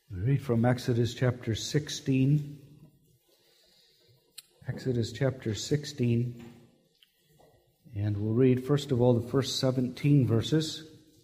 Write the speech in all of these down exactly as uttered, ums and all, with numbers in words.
We read from Exodus chapter sixteen. Exodus chapter sixteen. And we'll read, first of all, the first seventeen verses.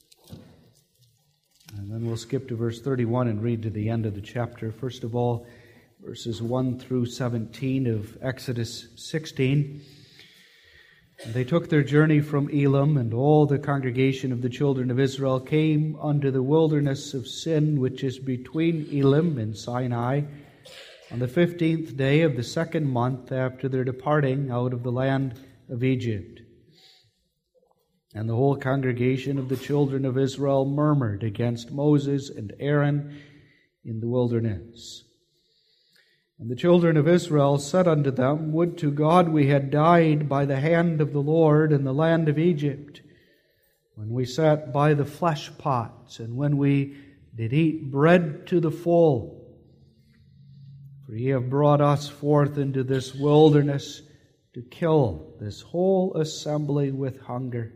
And then we'll skip to verse thirty-one and read to the end of the chapter. First of all, verses one through seventeen of Exodus sixteen. And they took their journey from Elim, and all the congregation of the children of Israel came unto the wilderness of Sin, which is between Elim and Sinai, on the fifteenth day of the second month after their departing out of the land of Egypt. And the whole congregation of the children of Israel murmured against Moses and Aaron in the wilderness. And the children of Israel said unto them, Would to God we had died by the hand of the Lord in the land of Egypt, when we sat by the flesh pots, and when we did eat bread to the full. For ye have brought us forth into this wilderness to kill this whole assembly with hunger.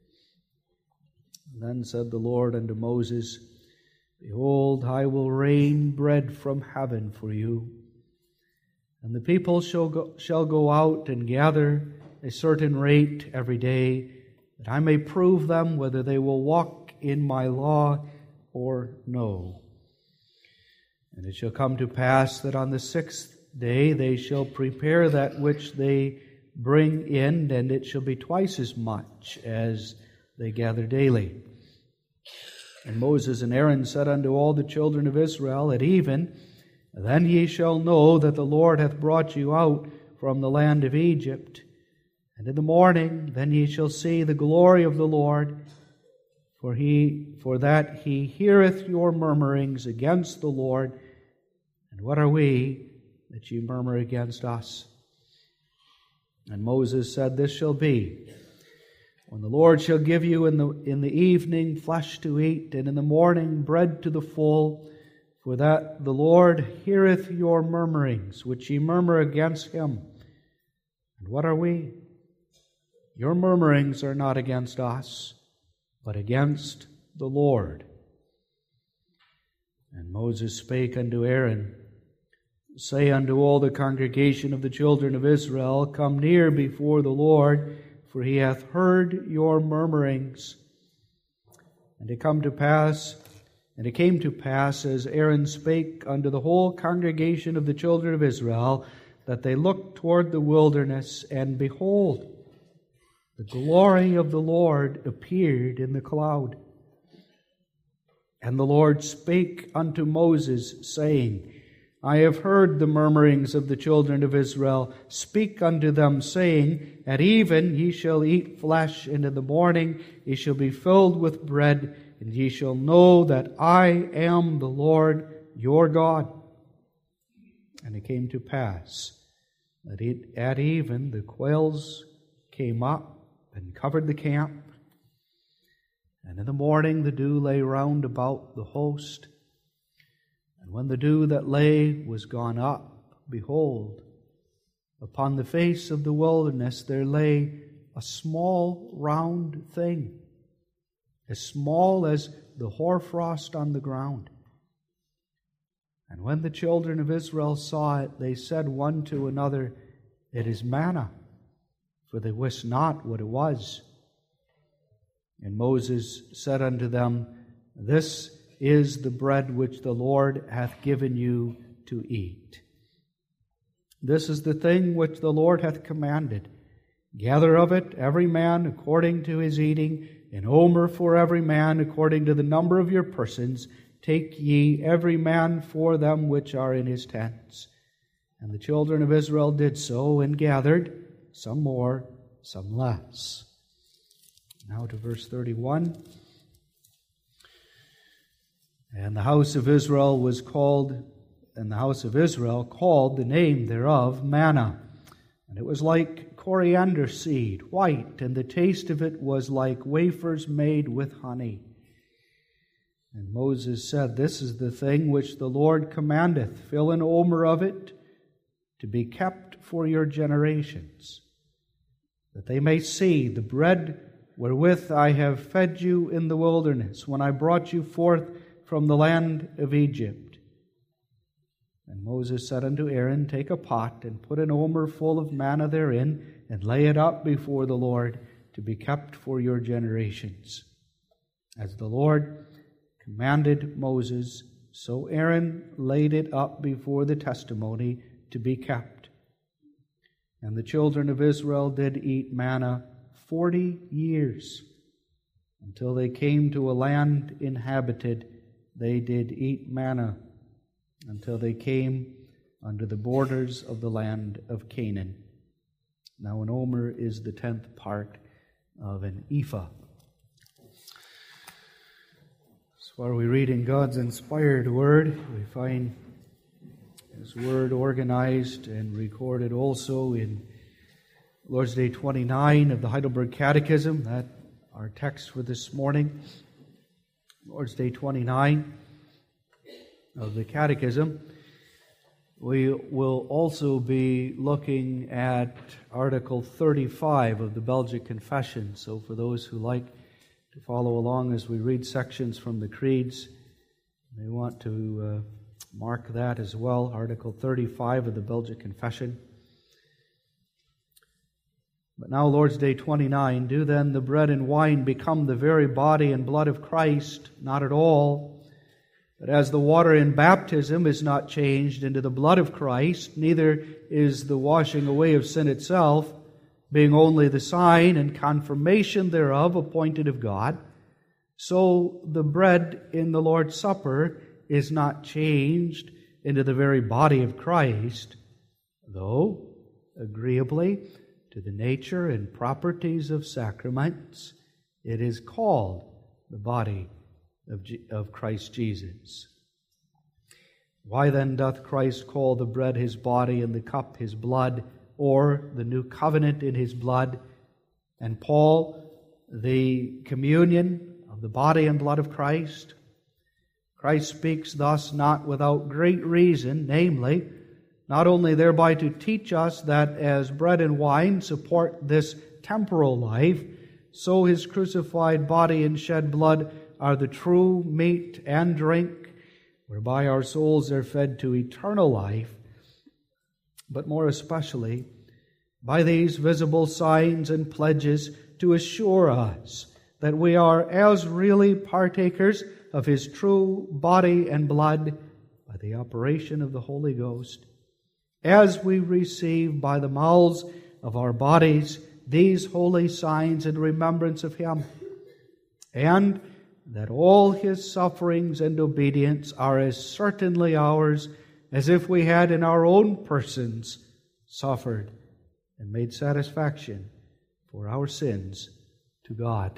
Then said the Lord unto Moses, Behold, I will rain bread from heaven for you. And the people shall go, shall go out and gather a certain rate every day, that I may prove them whether they will walk in my law or no. And it shall come to pass that on the sixth day they shall prepare that which they bring in, and it shall be twice as much as they gather daily. And Moses and Aaron said unto all the children of Israel, At even, then ye shall know that the Lord hath brought you out from the land of Egypt. And in the morning, then ye shall see the glory of the Lord, for he, for that he heareth your murmurings against the Lord. And what are we that ye murmur against us? And Moses said, This shall be, when the Lord shall give you in the in the evening flesh to eat, and in the morning bread to the full, for that the Lord heareth your murmurings, which ye murmur against him. And what are we? Your murmurings are not against us, but against the Lord. And Moses spake unto Aaron, Say unto all the congregation of the children of Israel, Come near before the Lord, for he hath heard your murmurings. And it come to pass, and it came to pass, as Aaron spake unto the whole congregation of the children of Israel, that they looked toward the wilderness, and behold, the glory of the Lord appeared in the cloud. And the Lord spake unto Moses, saying, I have heard the murmurings of the children of Israel. Speak unto them, saying, At even ye shall eat flesh, and in the morning ye shall be filled with bread, and ye shall know that I am the Lord your God. And it came to pass that it, at even the quails came up and covered the camp. And in the morning the dew lay round about the host. And when the dew that lay was gone up, behold, upon the face of the wilderness there lay a small round thing, as small as the hoarfrost on the ground. And when the children of Israel saw it, they said one to another, It is manna, for they wist not what it was. And Moses said unto them, This is the bread which the Lord hath given you to eat. This is the thing which the Lord hath commanded. Gather of it every man according to his eating, an omer for every man according to the number of your persons. Take ye every man for them which are in his tents. And the children of Israel did so, and gathered, some more, some less. Now to verse thirty-one. And the house of Israel was called, and the house of Israel called the name thereof manna. And it was like coriander seed, white, and the taste of it was like wafers made with honey. And Moses said, This is the thing which the Lord commandeth. Fill an omer of it to be kept for your generations, that they may see the bread wherewith I have fed you in the wilderness, when I brought you forth from the land of Egypt. And Moses said unto Aaron, Take a pot, and put an omer full of manna therein, and lay it up before the Lord, to be kept for your generations. As the Lord commanded Moses, so Aaron laid it up before the testimony, to be kept. And the children of Israel did eat manna forty years, until they came to a land inhabited. They did eat manna until they came unto the borders of the land of Canaan. Now an omer is the tenth part of an ephah. So while we read in God's inspired Word, we find His Word organized and recorded also in Lord's Day twenty-nine of the Heidelberg Catechism, that our text for this morning. Lord's Day twenty-nine of the Catechism. We will also be looking at Article thirty-five of the Belgic Confession. So for those who like to follow along as we read sections from the creeds, they want to uh, mark that as well, Article thirty-five of the Belgic Confession. But now, Lord's Day twenty-nine, do then the bread and wine become the very body and blood of Christ? Not at all. But as the water in baptism is not changed into the blood of Christ, neither is the washing away of sin itself, being only the sign and confirmation thereof appointed of God, so the bread in the Lord's Supper is not changed into the very body of Christ, though, agreeably to the nature and properties of sacraments, it is called the body of, G- of Christ Jesus. Why then doth Christ call the bread His body and the cup His blood, or the new covenant in His blood, and Paul the communion of the body and blood of Christ? Christ speaks thus not without great reason, namely, not only thereby to teach us that as bread and wine support this temporal life, so His crucified body and shed blood are the true meat and drink, whereby our souls are fed to eternal life, but more especially by these visible signs and pledges to assure us that we are as really partakers of His true body and blood by the operation of the Holy Ghost, as we receive by the mouths of our bodies these holy signs in remembrance of Him, and that all His sufferings and obedience are as certainly ours as if we had in our own persons suffered and made satisfaction for our sins to God.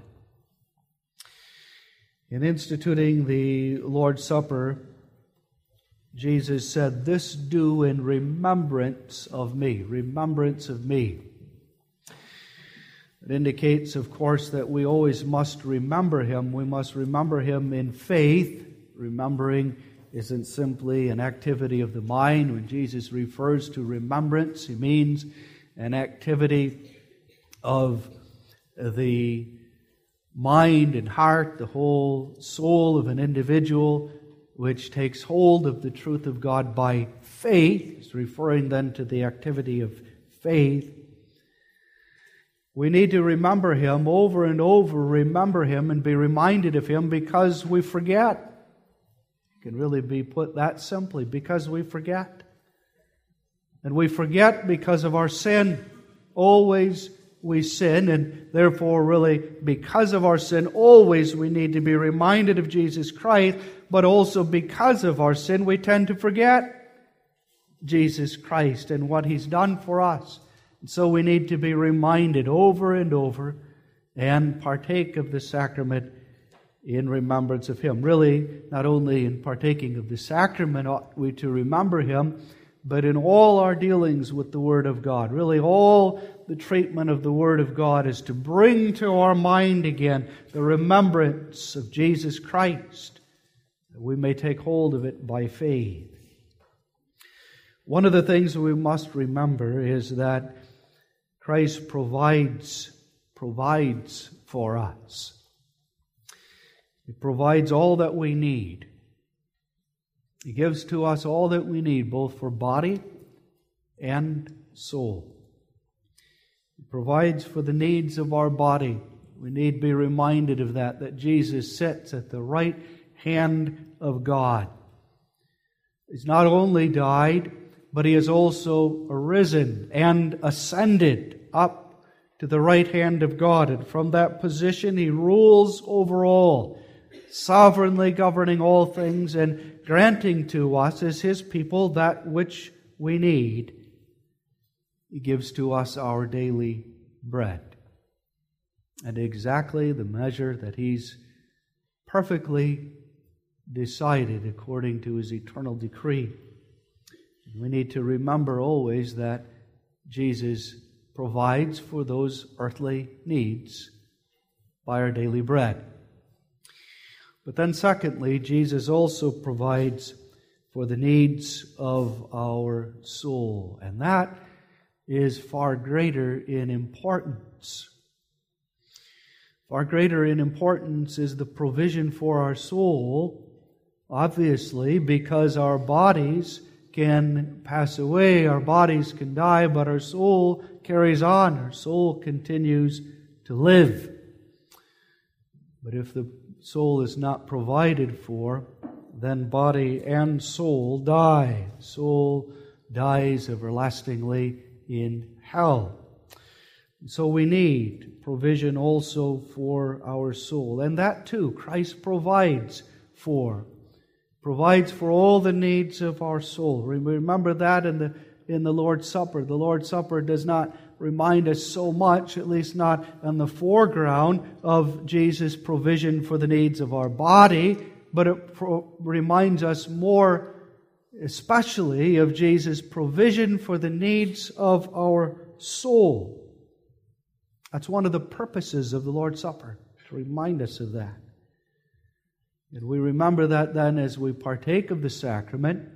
In instituting the Lord's Supper, Jesus said, "This do in remembrance of me," remembrance of me. It indicates, of course, that we always must remember Him. We must remember Him in faith. Remembering isn't simply an activity of the mind. When Jesus refers to remembrance, He means an activity of the mind and heart, the whole soul of an individual, which takes hold of the truth of God by faith. He's referring then to the activity of faith. We need to remember Him over and over, remember Him and be reminded of Him because we forget. It can really be put that simply, because we forget. And we forget because of our sin. Always we sin, and therefore really because of our sin, always we need to be reminded of Jesus Christ, but also because of our sin, we tend to forget Jesus Christ and what He's done for us. And so we need to be reminded over and over and partake of the sacrament in remembrance of Him. Really, not only in partaking of the sacrament ought we to remember Him, but in all our dealings with the Word of God. Really, all the treatment of the Word of God is to bring to our mind again the remembrance of Jesus Christ, that we may take hold of it by faith. One of the things we must remember is that Christ provides, provides for us. He provides all that we need. He gives to us all that we need, both for body and soul. He provides for the needs of our body. We need to be reminded of that, that Jesus sits at the right hand of God. He's not only died, but He has also arisen and ascended up to the right hand of God. And from that position, He rules over all, sovereignly governing all things and granting to us as His people that which we need. He gives to us our daily bread. And exactly the measure that He's perfectly decided according to His eternal decree. We need to remember always that Jesus provides for those earthly needs by our daily bread. But then secondly, Jesus also provides for the needs of our soul. And that is far greater in importance. Far greater in importance is the provision for our soul, obviously, because our bodies can pass away, our bodies can die, but our soul carries on, our soul continues to live. But if the soul is not provided for, then body and soul die. Soul dies everlastingly in hell. So we need provision also for our soul. And that too, Christ provides for. Provides for all the needs of our soul. Remember that in the in the Lord's Supper. The Lord's Supper does not remind us so much, at least not in the foreground, of Jesus' provision for the needs of our body, but it pro- reminds us more especially of Jesus' provision for the needs of our soul. That's one of the purposes of the Lord's Supper, to remind us of that. And we remember that then as we partake of the sacrament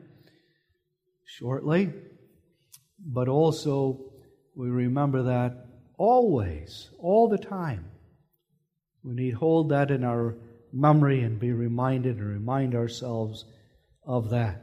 shortly, but also we remember that always, all the time. We need to hold that in our memory and be reminded and remind ourselves of that.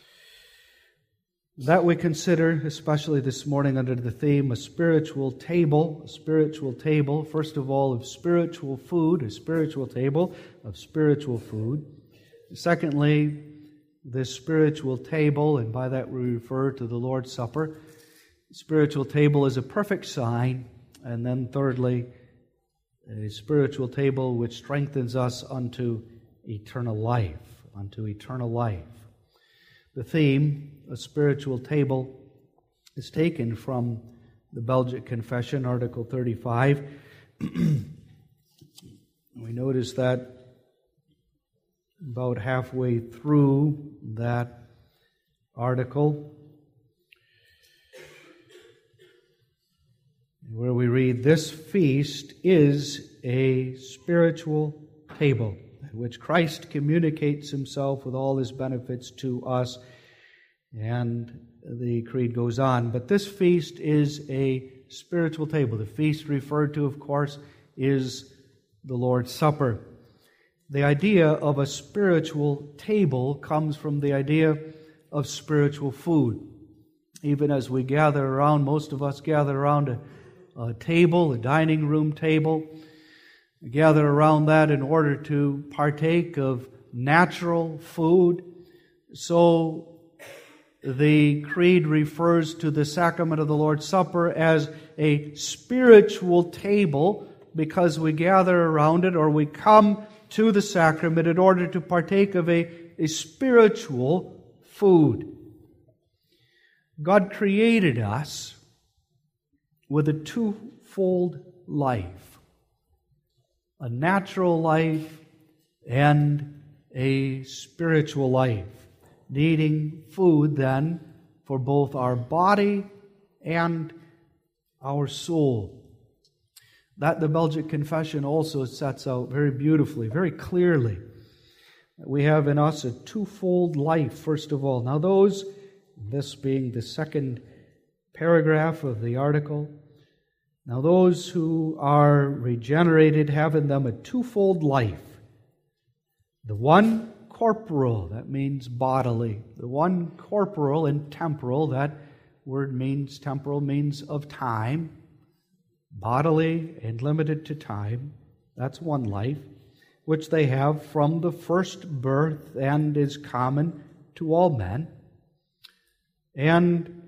That we consider, especially this morning under the theme, a spiritual table, a spiritual table, first of all, of spiritual food, a spiritual table of spiritual food. Secondly, this spiritual table, and by that we refer to the Lord's Supper. The spiritual table is a perfect sign. And then thirdly, a spiritual table which strengthens us unto eternal life, unto eternal life. The theme, a spiritual table, is taken from the Belgic Confession, Article thirty-five. We notice that about halfway through that article, where we read, "This feast is a spiritual table, at which Christ communicates Himself with all His benefits to us." And the creed goes on. But this feast is a spiritual table. The feast referred to, of course, is the Lord's Supper. The idea of a spiritual table comes from the idea of spiritual food. Even as we gather around, most of us gather around a, a table, a dining room table. We gather around that in order to partake of natural food. So the creed refers to the sacrament of the Lord's Supper as a spiritual table because we gather around it, or we come to the sacrament in order to partake of a, a spiritual food. God created us with a twofold life, a natural life and a spiritual life, needing food then for both our body and our soul. That the Belgic Confession also sets out very beautifully, very clearly. We have in us a twofold life, first of all. Now those, this being the second paragraph of the article, now those who are regenerated have in them a twofold life. The one corporal. That means bodily. The one corporal and temporal, that word means, temporal means of time. Bodily and limited to time. That's one life, which they have from the first birth and is common to all men. And,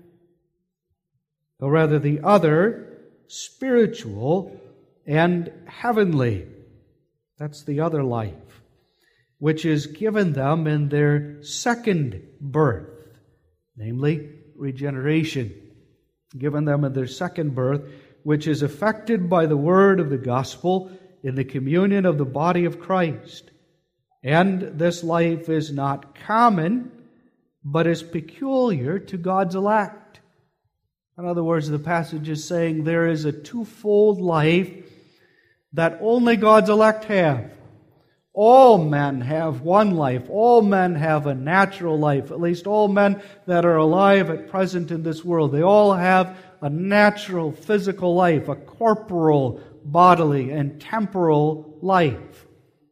or rather the other, spiritual and heavenly. That's the other life, which is given them in their second birth, namely regeneration. Given them in their second birth, which is effected by the word of the gospel in the communion of the body of Christ. And this life is not common, but is peculiar to God's elect. In other words, the passage is saying there is a twofold life that only God's elect have. All men have one life. All men have a natural life. At least all men that are alive at present in this world. They all have a natural physical life, a corporal, bodily, and temporal life.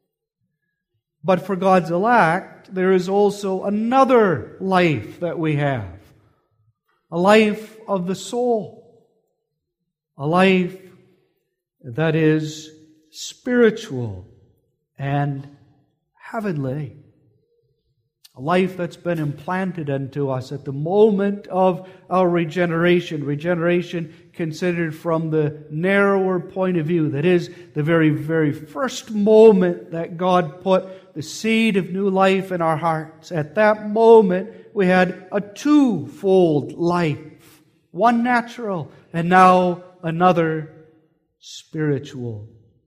But for God's elect, there is also another life that we have. A life of the soul. A life that is spiritual and heavenly. A life that's been implanted into us at the moment of our regeneration. Regeneration considered from the narrower point of view. That is, the very, very first moment that God put the seed of new life in our hearts. At that moment, we had a twofold life. One natural, and now another spiritual.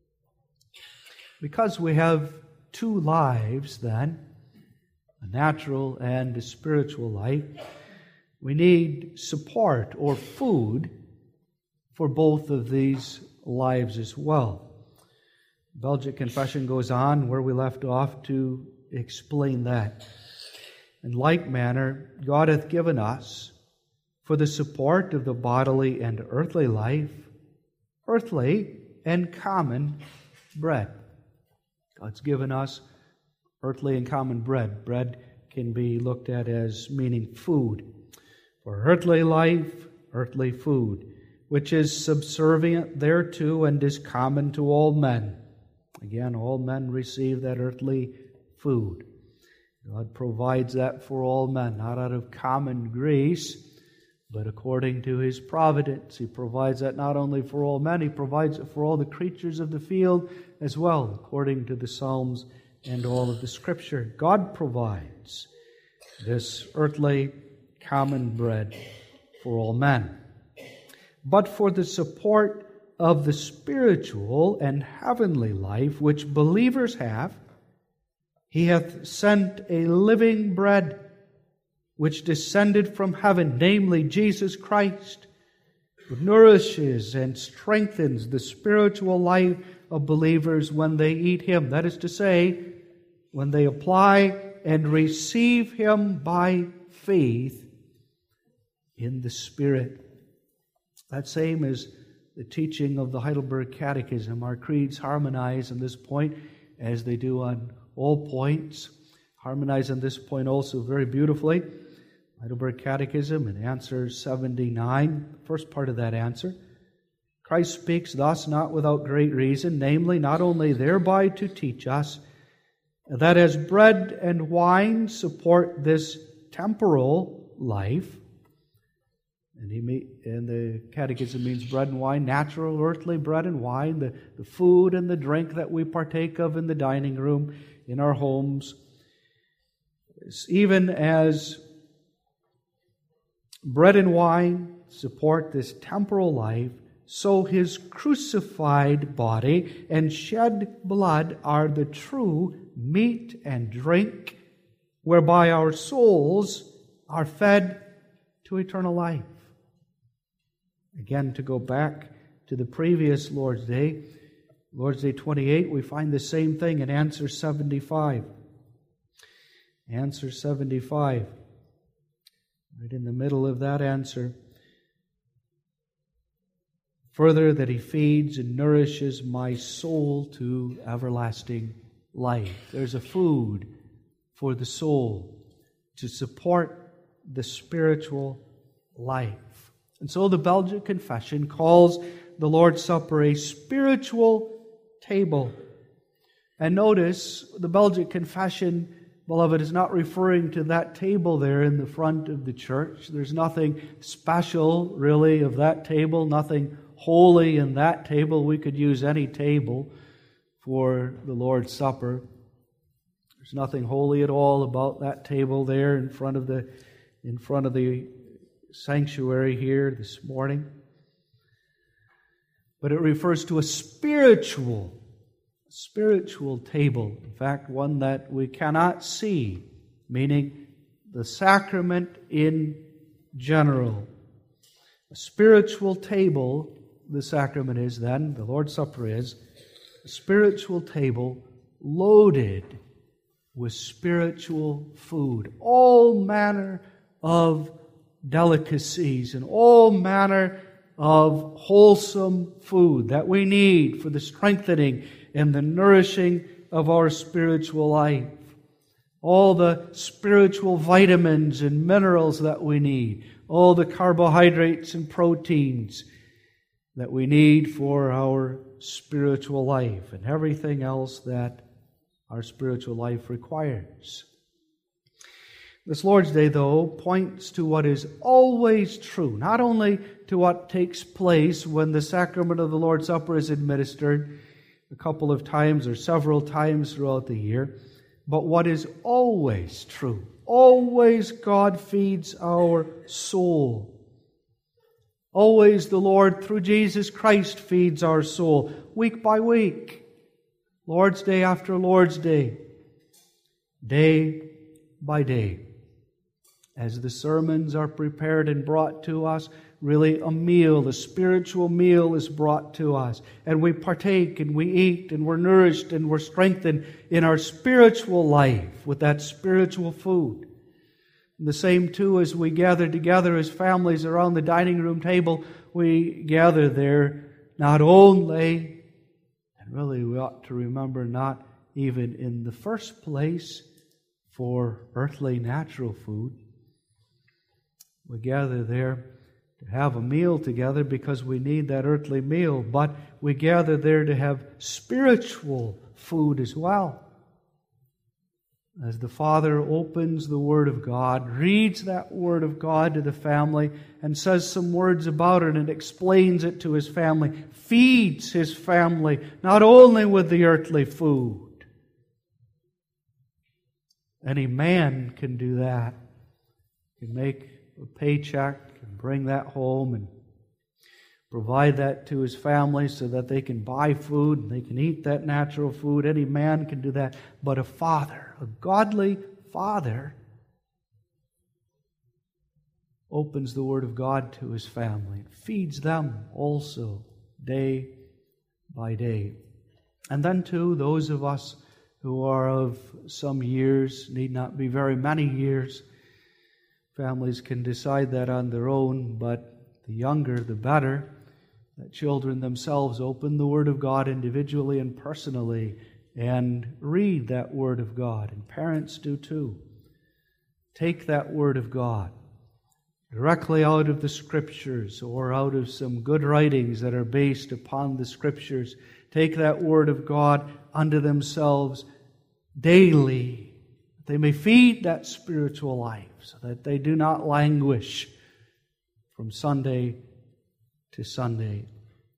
Because we have two lives, then, a natural and a spiritual life, we need support or food for both of these lives as well. Belgic Confession goes on where we left off to explain that. In like manner, God hath given us for the support of the bodily and earthly life, earthly and common bread. God's given us earthly and common bread. Bread can be looked at as meaning food. For earthly life, earthly food, which is subservient thereto and is common to all men. Again, all men receive that earthly food. God provides that for all men, not out of common grace, but according to His providence. He provides that not only for all men, He provides it for all the creatures of the field as well, according to the Psalms and all of the Scripture. God provides this earthly common bread for all men. But for the support of the spiritual and heavenly life which believers have, He hath sent a living bread which descended from heaven, namely Jesus Christ, who nourishes and strengthens the spiritual life of believers when they eat Him. That is to say, when they apply and receive Him by faith in the Spirit. That same is the teaching of the Heidelberg Catechism. Our creeds harmonize on this point as they do on all points. Harmonize on this point also very beautifully. Heidelberg Catechism in answer seventy-nine, first part of that answer. Christ speaks thus not without great reason, namely, not only thereby to teach us that as bread and wine support this temporal life, and he meet, and the Catechism means bread and wine, natural, earthly bread and wine, the, the food and the drink that we partake of in the dining room, in our homes, even as bread and wine support this temporal life, so His crucified body and shed blood are the true meat and drink, whereby our souls are fed to eternal life. Again, to go back to the previous Lord's Day, Lord's Day twenty-eight, we find the same thing in answer seventy-five. Answer seventy-five. Right in the middle of that answer. Further, that He feeds and nourishes my soul to everlasting life. There's a food for the soul, to support the spiritual life. And so the Belgic Confession calls the Lord's Supper a spiritual table. And notice, the Belgic Confession, beloved, is not referring to that table there in the front of the church. There's nothing special, really, of that table, nothing holy in that table. We could use any table for the Lord's Supper. There's nothing holy at all about that table there in front of the in front of the sanctuary here this morning. But it refers to a spiritual, spiritual table. In fact, one that we cannot see, meaning the sacrament in general. A spiritual table, the sacrament is then, the Lord's Supper is, a spiritual table loaded with spiritual food. All manner of delicacies and all manner of wholesome food that we need for the strengthening and the nourishing of our spiritual life. All the spiritual vitamins and minerals that we need. All the carbohydrates and proteins that we need for our spiritual life and everything else that our spiritual life requires. This Lord's Day, though, points to what is always true, not only to what takes place when the sacrament of the Lord's Supper is administered a couple of times or several times throughout the year, but what is always true. Always God feeds our soul. Always the Lord, through Jesus Christ, feeds our soul, week by week, Lord's Day after Lord's Day, day by day. As the sermons are prepared and brought to us, really a meal, a spiritual meal is brought to us. And we partake and we eat and we're nourished and we're strengthened in our spiritual life with that spiritual food. And the same too as we gather together as families around the dining room table, we gather there not only, and really we ought to remember, not even in the first place for earthly natural food. We gather there to have a meal together because we need that earthly meal, but we gather there to have spiritual food as well. As the Father opens the Word of God, reads that Word of God to the family, and says some words about it and explains it to His family, feeds His family not only with the earthly food. Any man can do that. Can make a paycheck and bring that home and provide that to his family so that they can buy food and they can eat that natural food. Any man can do that. But a father, a godly father, opens the Word of God to his family and feeds them also day by day. And then too, those of us who are of some years, need not be very many years, families can decide that on their own, but the younger, the better, that children themselves open the Word of God individually and personally and read that Word of God. And parents do too. Take that Word of God directly out of the Scriptures or out of some good writings that are based upon the Scriptures. Take that Word of God unto themselves daily. They may feed that spiritual life so that they do not languish from Sunday to Sunday.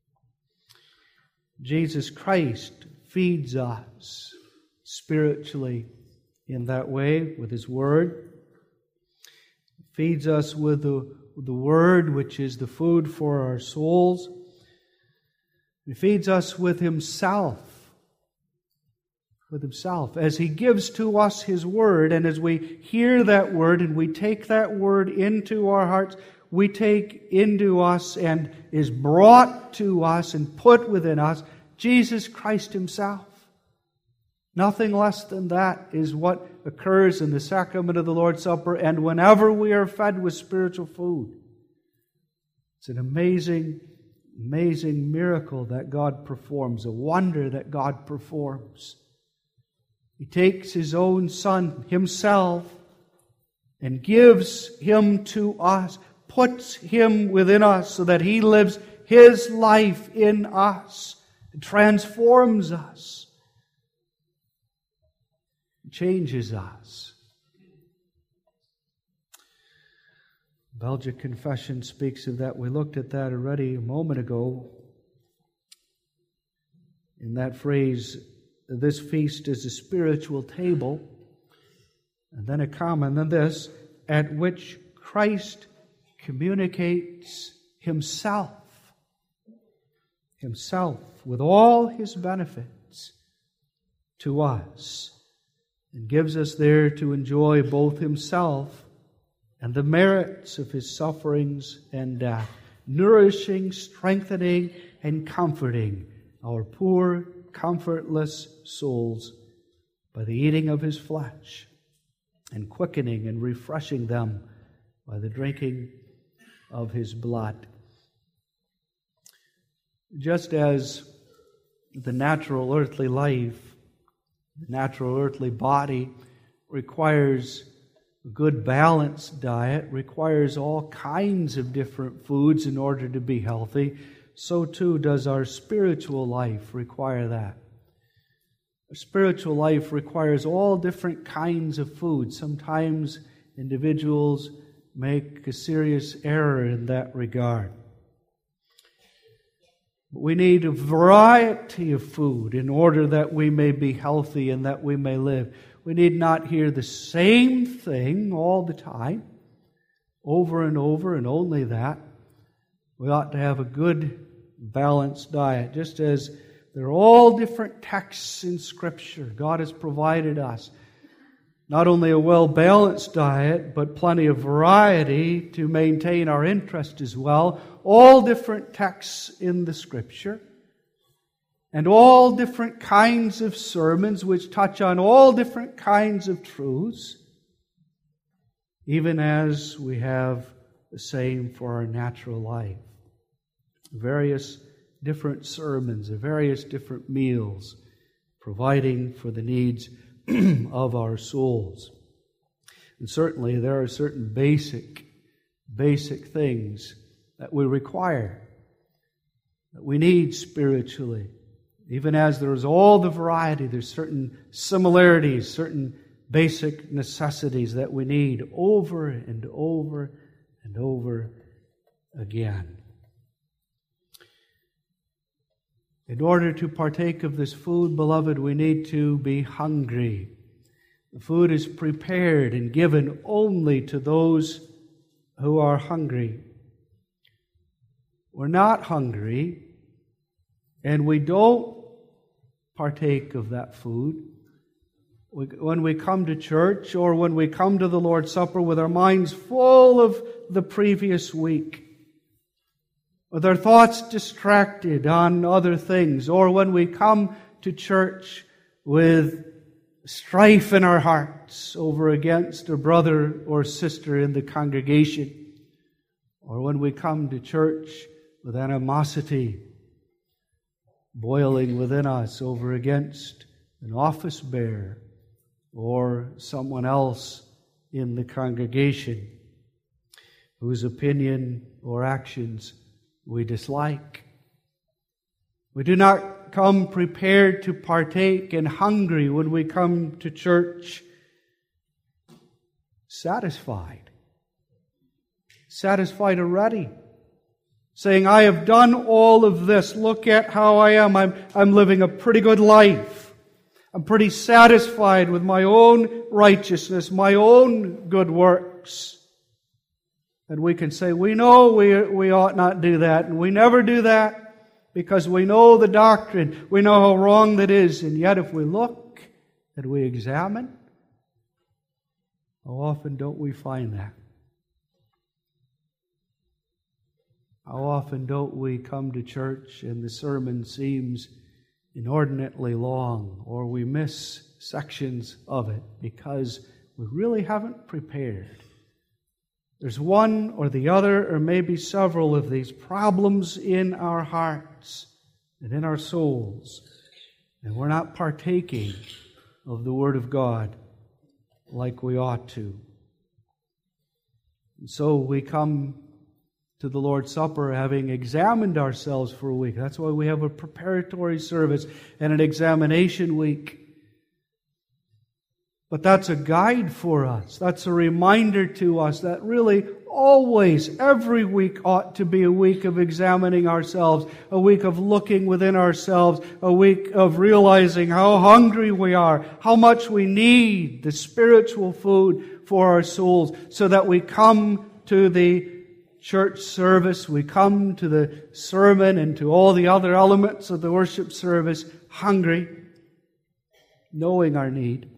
Jesus Christ feeds us spiritually in that way with His Word. He feeds us with the, with the Word, which is the food for our souls. He feeds us with Himself. With Himself, as He gives to us His Word, and as we hear that Word and we take that Word into our hearts, we take into us and is brought to us and put within us Jesus Christ Himself. Nothing less than that is what occurs in the sacrament of the Lord's Supper, and whenever we are fed with spiritual food. It's an amazing, amazing miracle that God performs, a wonder that God performs. He takes His own Son, Himself, and gives Him to us, puts Him within us so that He lives His life in us, and transforms us, changes us. Belgic Confession speaks of that. We looked at that already a moment ago. In that phrase, this feast is a spiritual table. And then a comment, and then this, at which Christ communicates Himself, Himself with all His benefits to us, and gives us there to enjoy both Himself and the merits of His sufferings and death, nourishing, strengthening, and comforting our poor, comfortless souls by the eating of His flesh, and quickening and refreshing them by the drinking of His blood. Just as the natural earthly life, the natural earthly body requires a good balanced diet, requires all kinds of different foods in order to be healthy, so too does our spiritual life require that. Our spiritual life requires all different kinds of food. Sometimes individuals make a serious error in that regard. We need a variety of food in order that we may be healthy and that we may live. We need not hear the same thing all the time, over and over, and only that. We ought to have a good, balanced diet, just as there are all different texts in Scripture. God has provided us not only a well-balanced diet, but plenty of variety to maintain our interest as well. All different texts in the Scripture, and all different kinds of sermons which touch on all different kinds of truths, even as we have the same for our natural life. Various different sermons, various different meals, providing for the needs of our souls. And certainly there are certain basic, basic things that we require, that we need spiritually. Even as there is all the variety, there's certain similarities, certain basic necessities that we need over and over and over again. In order to partake of this food, beloved, we need to be hungry. The food is prepared and given only to those who are hungry. We're not hungry, and we don't partake of that food. We, when we come to church or when we come to the Lord's Supper with our minds full of the previous week, with our thoughts distracted on other things, or when we come to church with strife in our hearts over against a brother or sister in the congregation, or when we come to church with animosity boiling within us over against an office bearer or someone else in the congregation whose opinion or actions we dislike. We do not come prepared to partake and hungry when we come to church satisfied. Satisfied already. Saying, I have done all of this. Look at how I am. I'm, I'm living a pretty good life. I'm pretty satisfied with my own righteousness, my own good works. And we can say, we know we, we ought not do that. And we never do that because we know the doctrine. We know how wrong that is. And yet if we look and we examine, how often don't we find that? How often don't we come to church and the sermon seems inordinately long, or we miss sections of it because we really haven't prepared. There's one or the other, or maybe several of these problems in our hearts and in our souls, and we're not partaking of the Word of God like we ought to. And so we come to the Lord's Supper having examined ourselves for a week. That's why we have a preparatory service and an examination week. But that's a guide for us. That's a reminder to us that really always, every week ought to be a week of examining ourselves, a week of looking within ourselves, a week of realizing how hungry we are, how much we need the spiritual food for our souls, so that we come to the church service, we come to the sermon and to all the other elements of the worship service hungry, knowing our need.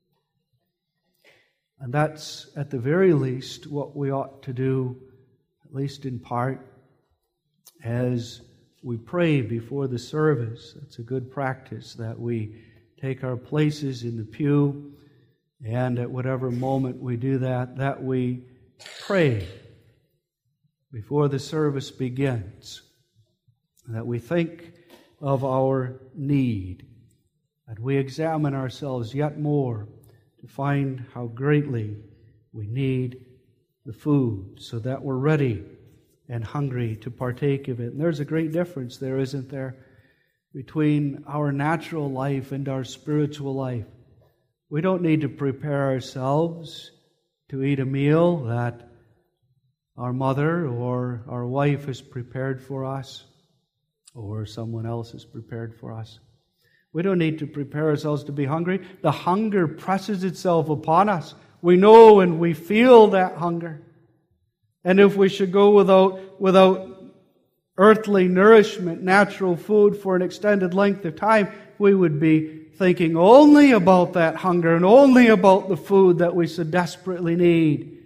And that's, at the very least, what we ought to do, at least in part, as we pray before the service. It's a good practice that we take our places in the pew, and at whatever moment we do that, that we pray before the service begins, that we think of our need, and we examine ourselves yet more to find how greatly we need the food, so that we're ready and hungry to partake of it. And there's a great difference there, isn't there, between our natural life and our spiritual life. We don't need to prepare ourselves to eat a meal that our mother or our wife has prepared for us, or someone else has prepared for us. We don't need to prepare ourselves to be hungry. The hunger presses itself upon us. We know and we feel that hunger. And if we should go without, without earthly nourishment, natural food for an extended length of time, we would be thinking only about that hunger and only about the food that we so desperately need.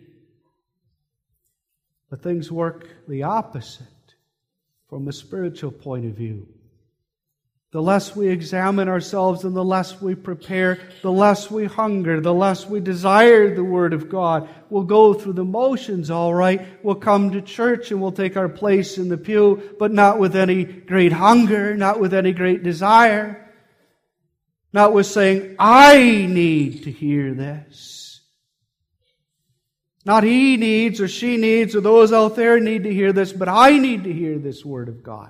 But things work the opposite from the spiritual point of view. The less we examine ourselves and the less we prepare, the less we hunger, the less we desire the Word of God. We'll go through the motions, all right. We'll come to church and we'll take our place in the pew, but not with any great hunger, not with any great desire. Not with saying, I need to hear this. Not he needs or she needs or those out there need to hear this, but I need to hear this Word of God.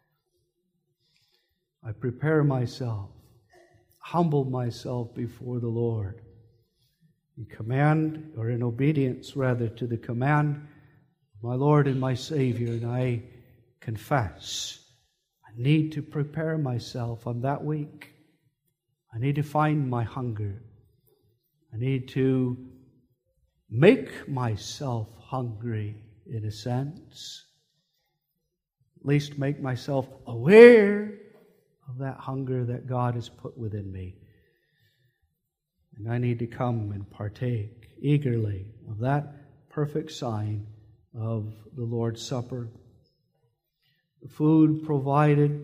I prepare myself, humble myself before the Lord, in command, or in obedience rather, to the command of my Lord and my Savior, and I confess I need to prepare myself. I'm that weak. I need to find my hunger. I need to make myself hungry, in a sense. At least make myself aware of that hunger that God has put within me. And I need to come and partake eagerly of that perfect sign of the Lord's Supper. The food provided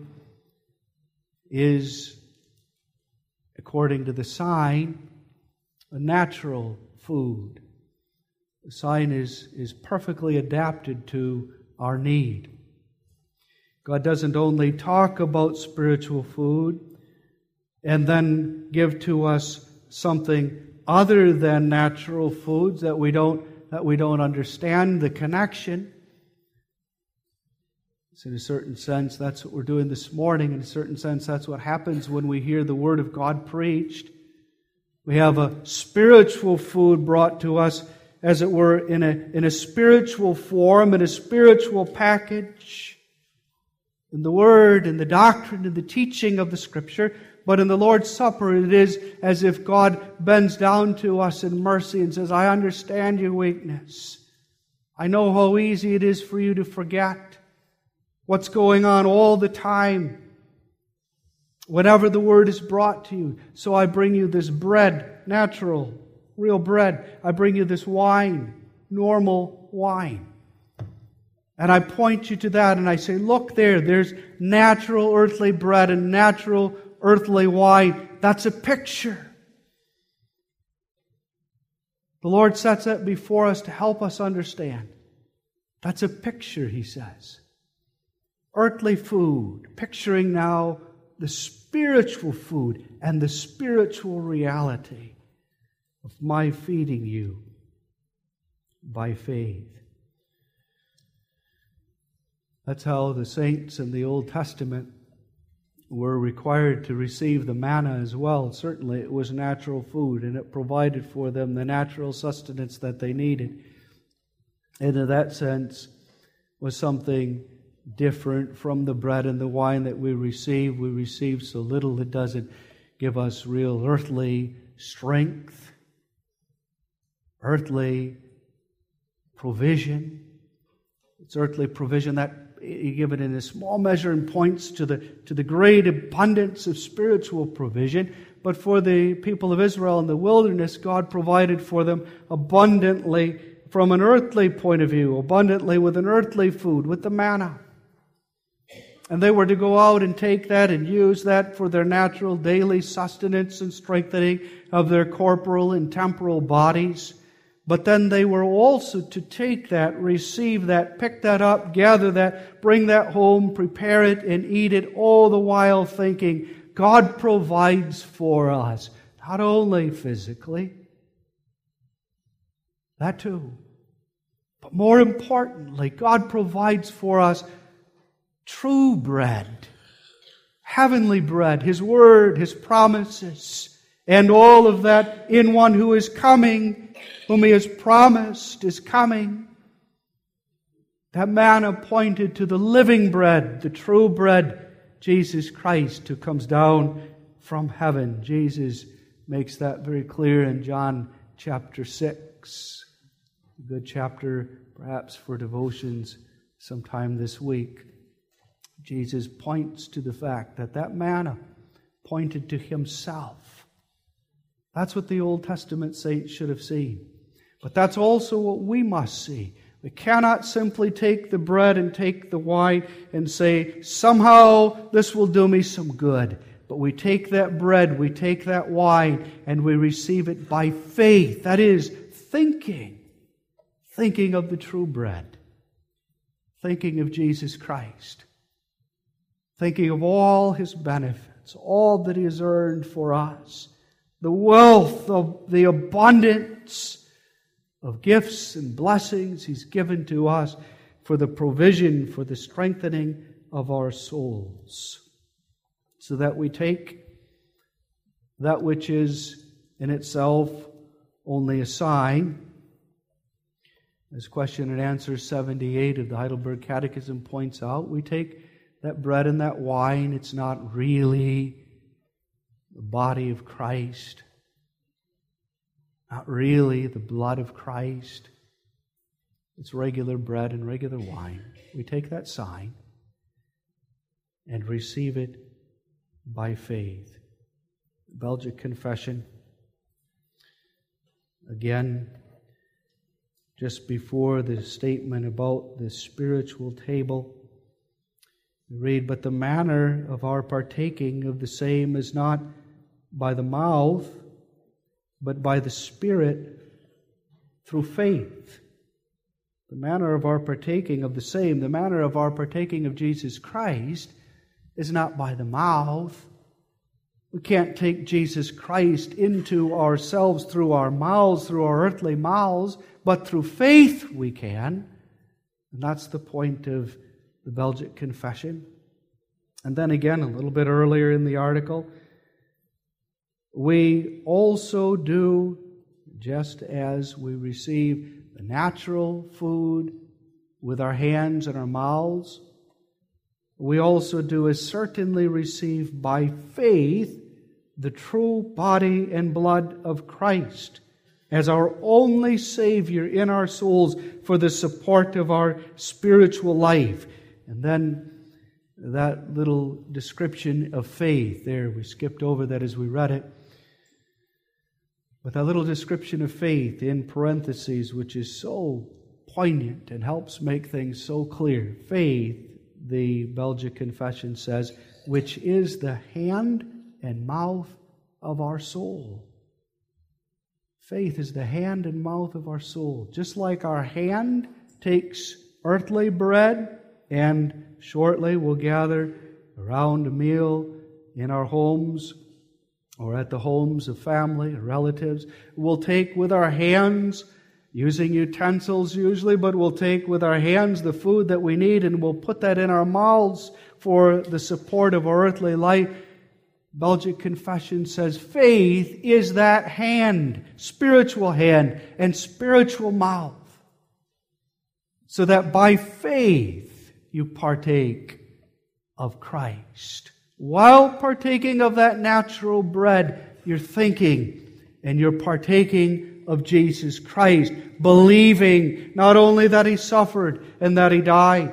is, according to the sign, a natural food. The sign is, is perfectly adapted to our need. God doesn't only talk about spiritual food and then give to us something other than natural foods that we don't that we don't understand the connection. So in a certain sense, that's what we're doing this morning. In a certain sense, that's what happens when we hear the Word of God preached. We have a spiritual food brought to us, as it were, in a, in a spiritual form, in a spiritual package. In the Word, in the doctrine, in the teaching of the Scripture. But in the Lord's Supper, it is as if God bends down to us in mercy and says, I understand your weakness. I know how easy it is for you to forget what's going on all the time whenever the Word is brought to you. So I bring you this bread, natural, real bread. I bring you this wine, normal wine. And I point you to that and I say, look there, there's natural earthly bread and natural earthly wine. That's a picture. The Lord sets that before us to help us understand. That's a picture, He says. Earthly food, picturing now the spiritual food and the spiritual reality of my feeding you by faith. That's how the saints in the Old Testament were required to receive the manna as well. Certainly it was natural food, and it provided for them the natural sustenance that they needed. And in that sense was something different from the bread and the wine that we receive. We receive so little it doesn't give us real earthly strength, earthly provision. It's earthly provision that given in a small measure and points to the to the great abundance of spiritual provision. But for the people of Israel in the wilderness, God provided for them abundantly from an earthly point of view, abundantly with an earthly food, with the manna. And they were to go out and take that and use that for their natural daily sustenance and strengthening of their corporal and temporal bodies. But then they were also to take that, receive that, pick that up, gather that, bring that home, prepare it, and eat it, all the while thinking, God provides for us, not only physically, that too, but more importantly, God provides for us true bread, heavenly bread, His Word, His promises, and all of that in one who is coming, whom He has promised is coming. That manna pointed to the living bread, the true bread, Jesus Christ, who comes down from heaven. Jesus makes that very clear in John chapter six. A good chapter, perhaps, for devotions sometime this week. Jesus points to the fact that that manna pointed to Himself. That's what the Old Testament saints should have seen. But that's also what we must see. We cannot simply take the bread and take the wine and say, somehow this will do me some good. But we take that bread, we take that wine, and we receive it by faith. That is, thinking. Thinking of the true bread. Thinking of Jesus Christ. Thinking of all His benefits, all that He has earned for us. The wealth of the abundance of gifts and blessings He's given to us for the provision, for the strengthening of our souls. So that we take that which is in itself only a sign. As question and answer seventy-eight of the Heidelberg Catechism points out, we take that bread and that wine, it's not really the body of Christ. Not really the blood of Christ. It's regular bread and regular wine. We take that sign and receive it by faith. Belgic Confession. Again, just before the statement about the spiritual table, we read, but the manner of our partaking of the same is not by the mouth, but by the Spirit through faith. The manner of our partaking of the same, the manner of our partaking of Jesus Christ is not by the mouth. We can't take Jesus Christ into ourselves through our mouths, through our earthly mouths, but through faith we can. And that's the point of the Belgic Confession. And then again, a little bit earlier in the article, we also do, just as we receive the natural food with our hands and our mouths, we also do as certainly receive by faith the true body and blood of Christ as our only Savior in our souls for the support of our spiritual life. And then that little description of faith there, we skipped over that as we read it. With a little description of faith in parentheses, which is so poignant and helps make things so clear. Faith, the Belgic Confession says, which is the hand and mouth of our soul. Faith is the hand and mouth of our soul. Just like our hand takes earthly bread, and shortly we'll gather around a meal in our homes or at the homes of family or relatives. We'll take with our hands, using utensils usually, but we'll take with our hands the food that we need and we'll put that in our mouths for the support of our earthly life. Belgic Confession says faith is that hand, spiritual hand and spiritual mouth, so that by faith you partake of Christ. While partaking of that natural bread, you're thinking and you're partaking of Jesus Christ, believing not only that He suffered and that He died.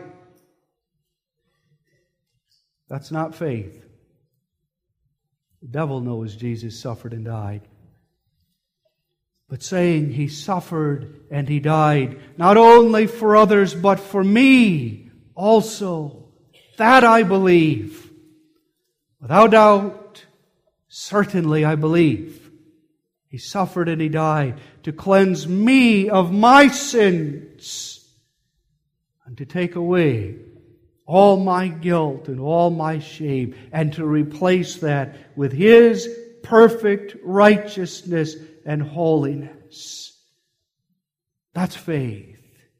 That's not faith. The devil knows Jesus suffered and died. But saying He suffered and He died, not only for others, but for me also, that I believe. Without doubt, certainly I believe. He suffered and He died to cleanse me of my sins and to take away all my guilt and all my shame and to replace that with His perfect righteousness and holiness. That's faith.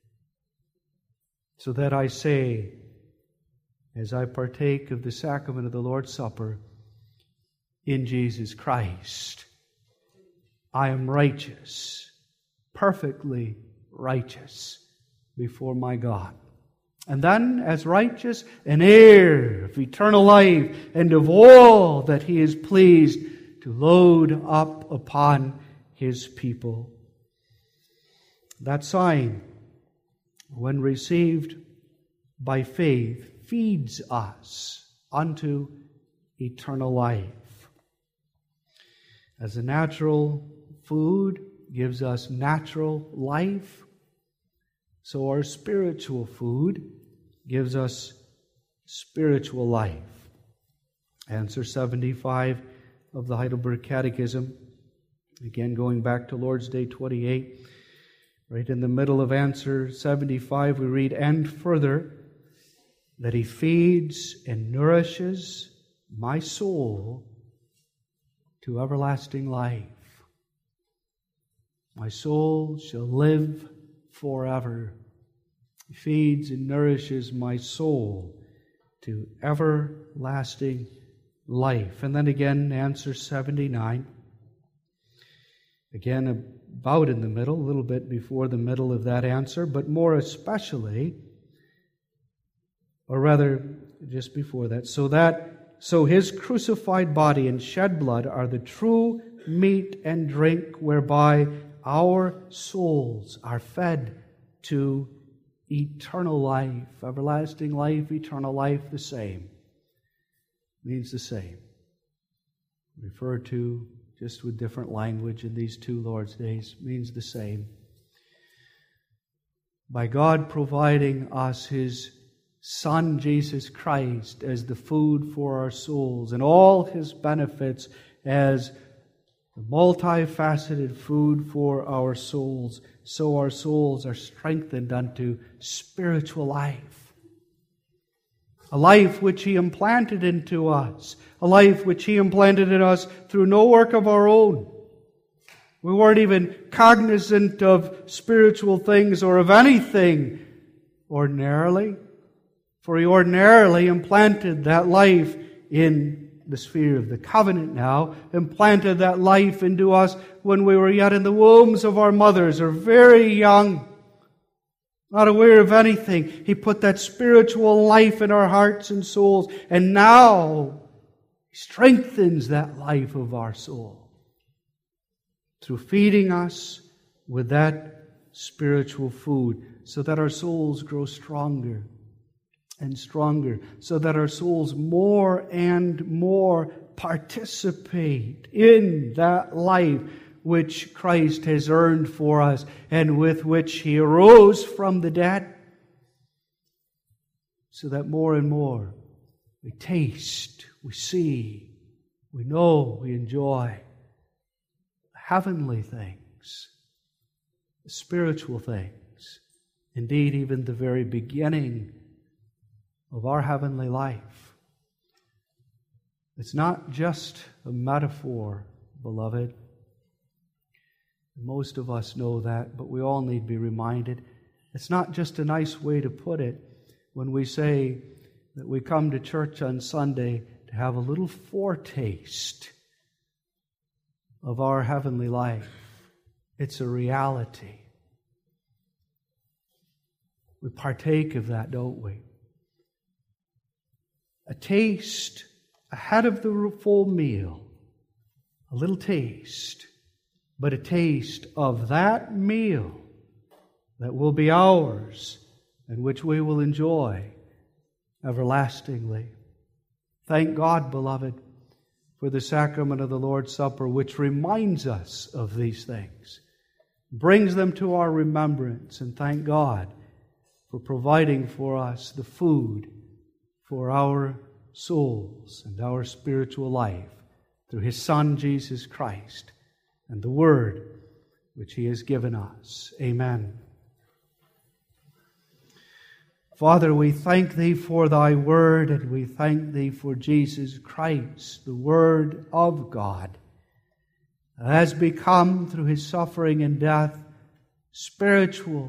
So that I say, as I partake of the sacrament of the Lord's Supper in Jesus Christ, I am righteous, perfectly righteous before my God. And then, as righteous, an heir of eternal life and of all that He is pleased to load up upon His people. That sign, when received by faith, feeds us unto eternal life. As a natural food gives us natural life, so our spiritual food gives us spiritual life. Answer seventy-five of the Heidelberg Catechism. Again, going back to Lord's Day twenty-eight. Right in the middle of answer seventy-five, we read, and further, that He feeds and nourishes my soul to everlasting life. My soul shall live forever. He feeds and nourishes my soul to everlasting life. And then again, answer seventy-nine. Again, about in the middle, a little bit before the middle of that answer, but more especially, or rather, just before that, so that, so His crucified body and shed blood are the true meat and drink whereby our souls are fed to eternal life, everlasting life, eternal life, the same. Means the same. Referred to just with different language in these two Lord's days, means the same. By God providing us His Son, Jesus Christ, as the food for our souls, and all His benefits as the multifaceted food for our souls, so our souls are strengthened unto spiritual life. A life which He implanted into us, a life which He implanted in us through no work of our own. We weren't even cognizant of spiritual things or of anything ordinarily, for He ordinarily implanted that life in the sphere of the covenant now, implanted that life into us when we were yet in the wombs of our mothers, or very young, not aware of anything. He put that spiritual life in our hearts and souls, and now He strengthens that life of our soul through feeding us with that spiritual food, so that our souls grow stronger and stronger, so that our souls more and more participate in that life which Christ has earned for us and with which He arose from the dead, so that more and more we taste, we see, we know, we enjoy the heavenly things, the spiritual things, indeed even the very beginning of our heavenly life. It's not just a metaphor, beloved. Most of us know that, but we all need to be reminded. It's not just a nice way to put it when we say that we come to church on Sunday to have a little foretaste of our heavenly life. It's a reality. We partake of that, don't we? A taste ahead of the full meal. A little taste, but a taste of that meal that will be ours and which we will enjoy everlastingly. Thank God, beloved, for the sacrament of the Lord's Supper, which reminds us of these things, brings them to our remembrance, and thank God for providing for us the food for our souls and our spiritual life through His Son, Jesus Christ, and the Word which He has given us. Amen. Father, we thank Thee for Thy Word, and we thank Thee for Jesus Christ, the Word of God, that has become, through His suffering and death, spiritual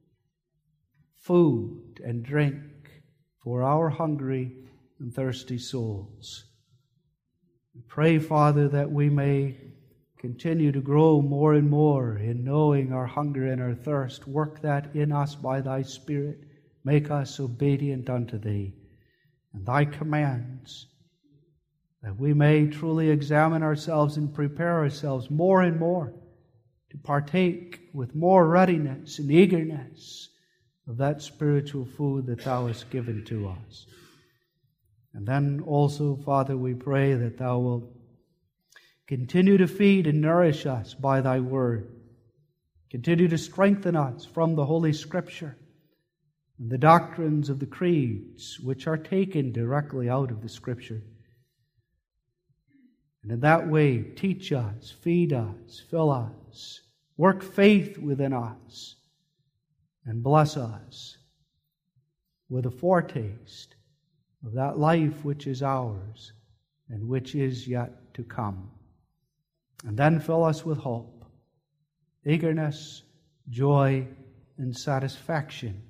food and drink for our hungry and thirsty souls. We pray, Father, that we may continue to grow more and more in knowing our hunger and our thirst. Work that in us by Thy Spirit. Make us obedient unto Thee and Thy commands, that we may truly examine ourselves and prepare ourselves more and more to partake with more readiness and eagerness of that spiritual food that Thou hast given to us. And then also, Father, we pray that Thou wilt continue to feed and nourish us by Thy Word. Continue to strengthen us from the Holy Scripture and the doctrines of the creeds, which are taken directly out of the Scripture. And in that way, teach us, feed us, fill us, work faith within us, and bless us with a foretaste of that life which is ours and which is yet to come. And then fill us with hope, eagerness, joy, and satisfaction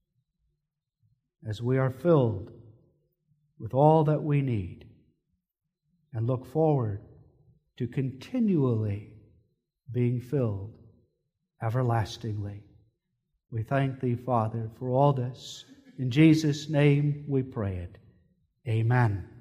as we are filled with all that we need and look forward to continually being filled everlastingly. We thank Thee, Father, for all this. In Jesus' name we pray it. Amen.